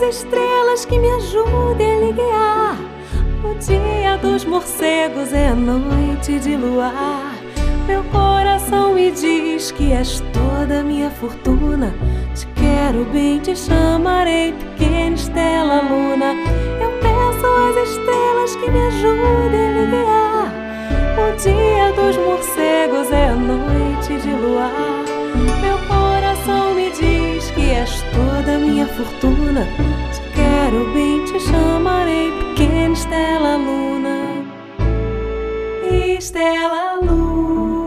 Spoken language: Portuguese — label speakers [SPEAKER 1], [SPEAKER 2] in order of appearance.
[SPEAKER 1] estrelas que me ajudem a lhe guiar. O dia dos morcegos é a noite de luar. Meu coração me diz que és toda minha fortuna. Te quero bem, te chamarei pequena estrela luna. Eu peço às estrelas que me ajudem a lhe guiar. O dia dos morcegos é a noite de luar. Meu coração me diz que és toda minha fortuna. Te quero bem, te chamarei pequena estrela luna. Estrela luna.